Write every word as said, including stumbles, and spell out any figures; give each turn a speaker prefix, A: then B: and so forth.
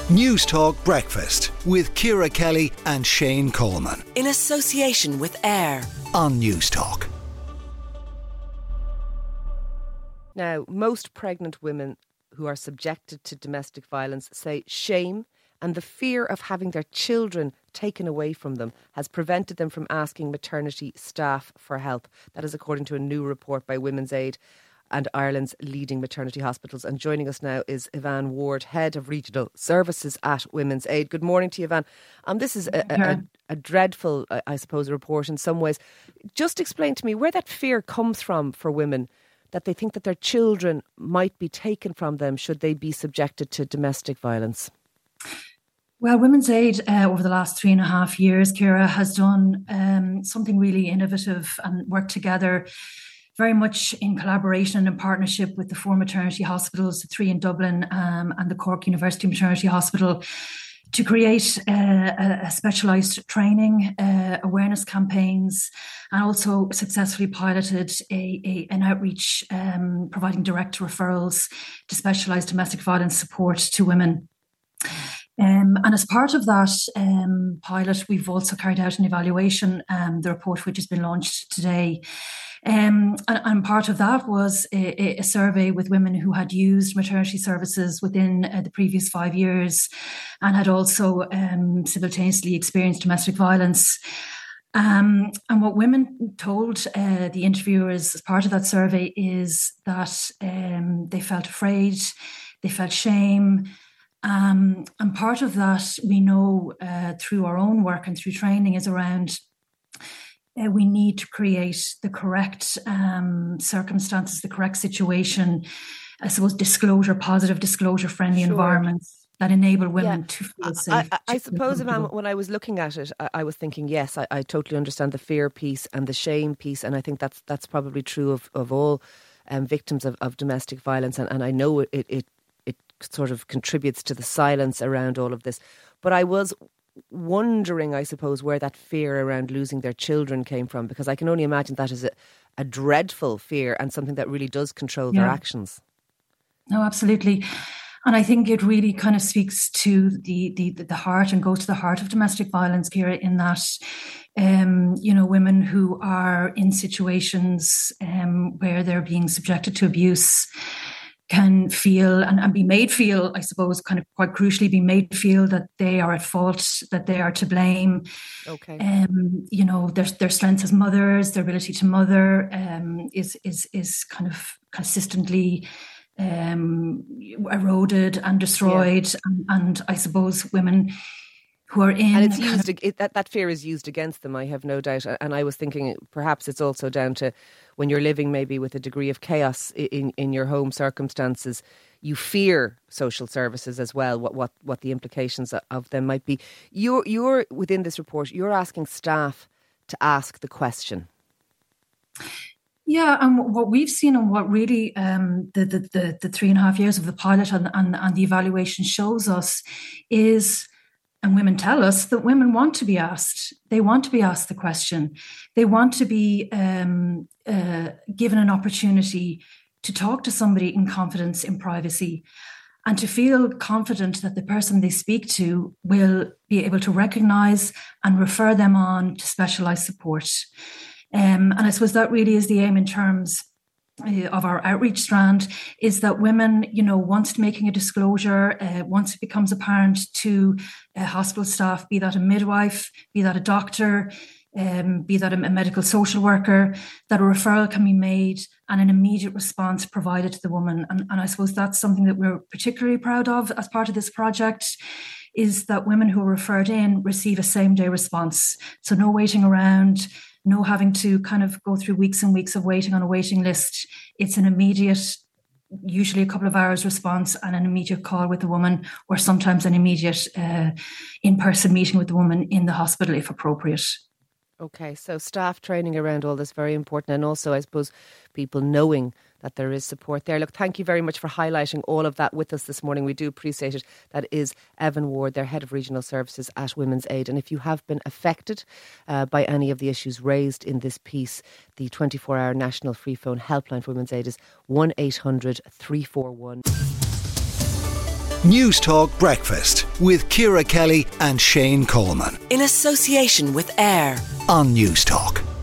A: News Talk Breakfast with Ciara Kelly and Shane Coleman.
B: In association with AIR
A: on News Talk.
C: Now, most pregnant women who are subjected to domestic violence say shame and the fear of having their children taken away from them has prevented them from asking maternity staff for help. That is according to a new report by Women's Aid and Ireland's leading maternity hospitals. And joining us now is Yvonne Ward, Head of Regional Services at Women's Aid. Good morning to you, Yvonne. Um, this is a, a, a dreadful, I suppose, report in some ways. Just explain to me where that fear comes from for women, that they think that their children might be taken from them should they be subjected to domestic violence.
D: Well, Women's Aid uh, over the last three and a half years, Ciara, has done um, something really innovative and worked together very much in collaboration and in partnership with the four maternity hospitals, the three in Dublin um, and the Cork University Maternity Hospital, to create uh, a, a specialised training, uh, awareness campaigns, and also successfully piloted a, a, an outreach um, providing direct referrals to specialised domestic violence support to women. Um, and as part of that um, pilot, we've also carried out an evaluation, um, the report which has been launched today. Um, and, and part of that was a, a survey with women who had used maternity services within uh, the previous five years and had also um, simultaneously experienced domestic violence. Um, and what women told uh, the interviewers as part of that survey is that um, they felt afraid, they felt shame. Um, and part of that, we know uh, through our own work and through training, is around uh, we need to create the correct um, circumstances, the correct situation, I suppose disclosure, positive disclosure friendly sure. environments that enable women yeah. to feel safe.
C: I, I, I suppose Yvonne, when I was looking at it, I, I was thinking, yes, I, I totally understand the fear piece and the shame piece. And I think that's that's probably true of, of all um, victims of, of domestic violence. And, and I know it, it it sort of contributes to the silence around all of this. But I was wondering, I suppose, where that fear around losing their children came from, because I can only imagine that is a, a dreadful fear and something that really does control yeah. their actions.
D: No, absolutely. And I think it really kind of speaks to the the, the heart and goes to the heart of domestic violence, Ciara, in that, um, you know, women who are in situations um, where they're being subjected to abuse can feel and, and be made feel, I suppose, kind of quite crucially be made feel that they are at fault, that they are to blame.
C: Okay.
D: Um, you know, their their strengths as mothers, their ability to mother um, is is is kind of consistently um, eroded and destroyed. Yeah. And, and I suppose women who are in...
C: And it's used, of, it, that, that fear is used against them, I have no doubt. And I was thinking perhaps it's also down to when you're living maybe with a degree of chaos in, in your home circumstances, you fear social services as well, what what, what the implications of them might be. You're, you're, within this report, you're asking staff to ask the question.
D: Yeah, and what we've seen and what really um, the, the, the, the three and a half years of the pilot and, and, and the evaluation shows us is... And women tell us that women want to be asked. They want to be asked the question. They want to be um, uh, given an opportunity to talk to somebody in confidence, in privacy, and to feel confident that the person they speak to will be able to recognise and refer them on to specialised support. Um, and I suppose that really is the aim in terms of our outreach strand, is that women, you know, once making a disclosure, uh, once it becomes apparent to uh, hospital staff, be that a midwife, be that a doctor, um, be that a, a medical social worker, that a referral can be made and an immediate response provided to the woman. And, and I suppose that's something that we're particularly proud of as part of this project, is that women who are referred in receive a same day response. So no waiting around, no having to kind of go through weeks and weeks of waiting on a waiting list. It's an immediate, usually a couple of hours response and an immediate call with the woman, or sometimes an immediate uh, in-person meeting with the woman in the hospital if appropriate.
C: Okay, so staff training around all this, very important. And also, I suppose, people knowing that there is support there. Look, thank you very much for highlighting all of that with us this morning. We do appreciate it. That is Yvonne Ward, their Head of Regional Services at Women's Aid. And if you have been affected uh, by any of the issues raised in this piece, the twenty-four hour national free phone helpline for Women's Aid is one eight hundred three four one.
A: News Talk Breakfast with Ciara Kelly and Shane Coleman
B: In association with AIR
A: on News Talk.